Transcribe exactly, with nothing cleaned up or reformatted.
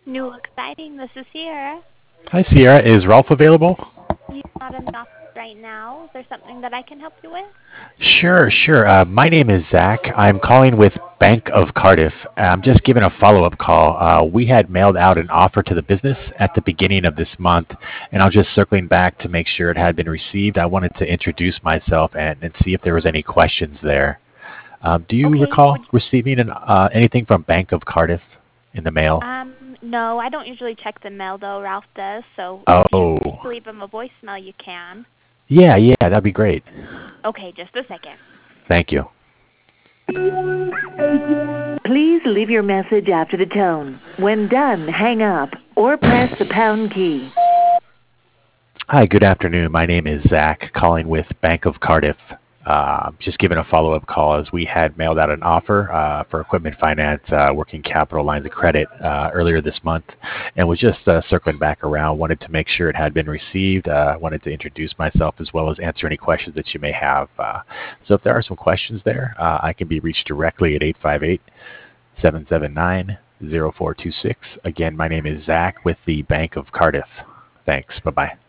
New exciting. This is Sierra. Hi, Sierra. Is Ralph available? He's not in the office right now. Is there something that I can help you with? Sure, sure. Uh, my name is Zach. I'm calling with Bank of Cardiff. I'm just giving a follow-up call. Uh, we had mailed out an offer to the business at the beginning of this month, and I was just circling back to make sure it had been received. I wanted to introduce myself and, and see if there was any questions there. Um, do you Okay. recall Would receiving an, uh, anything from Bank of Cardiff in the mail? um no, I don't usually check the mail though. Ralph does. So if you'd Oh, like to leave him a voicemail, you can. yeah, yeah, that'd be great. Okay, just a second. Thank you. Please leave your message after the tone. When done, hang up or press the pound key. Hi, good afternoon. My name is Zach, calling with Bank of Cardiff. Uh, just giving a follow-up call as we had mailed out an offer uh, for equipment finance, uh, working capital lines of credit uh, earlier this month, and was just uh, circling back around. Wanted to make sure it had been received. Uh, wanted to introduce myself as well as answer any questions that you may have. Uh, so, if there are some questions there, uh, I can be reached directly at eight five eight, seven seven nine, zero four two six. Again, my name is Zach with the Bank of Cardiff. Thanks. Bye bye.